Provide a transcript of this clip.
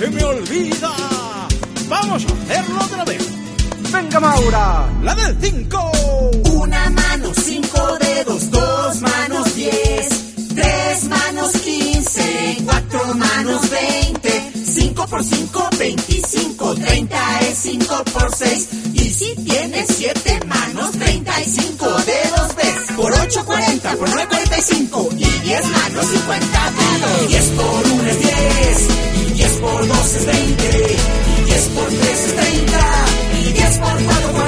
se me olvida. Vamos a hacerlo otra vez. Venga, Maura. La del 5. Una mano, 5 dedos, 2 manos, 10, 3 manos, 15, 4 manos, 20, 5 por 5, 25, 30 es 5 por 6. Y si tienes 7 manos, 35 dedos ves. Por 8, 40, por 9, 45. Y 10 manos, 50 dedos. 10 por 1 es 10. Y 10 por 2 es 20. Y 10 por 3 es 30. Y 10 por 4,